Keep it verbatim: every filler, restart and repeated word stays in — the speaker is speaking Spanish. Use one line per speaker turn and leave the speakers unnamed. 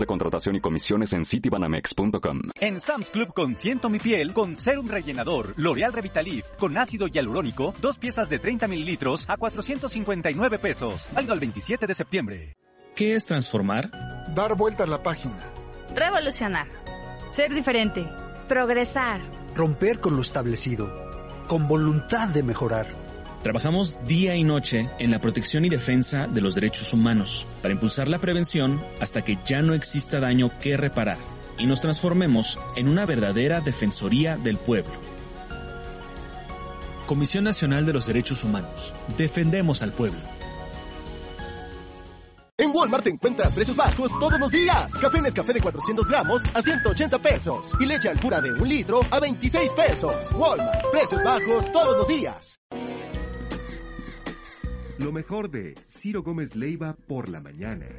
contratación y comisiones en citibanamex punto com.
En Sam's Club Consiento mi piel con Serum Rellenador L'Oreal Revitalift con ácido hialurónico, dos piezas de treinta mililitros a cuatrocientos cincuenta y nueve pesos. Válido al veintisiete de septiembre.
¿Qué es transformar?
Dar vuelta a la página.
Revolucionar. Ser diferente. Progresar.
Romper con lo establecido. Con voluntad de mejorar.
Trabajamos día y noche en la protección y defensa de los derechos humanos para impulsar la prevención hasta que ya no exista daño que reparar y nos transformemos en una verdadera defensoría del pueblo.
Comisión Nacional de los Derechos Humanos. Defendemos al pueblo.
En Walmart encuentras precios bajos todos los días. Café Nescafé de cuatrocientos gramos a ciento ochenta pesos. Y leche Alpura de un litro a veintiséis pesos. Walmart, precios bajos todos los días.
Lo mejor de Ciro Gómez Leiva por la mañana.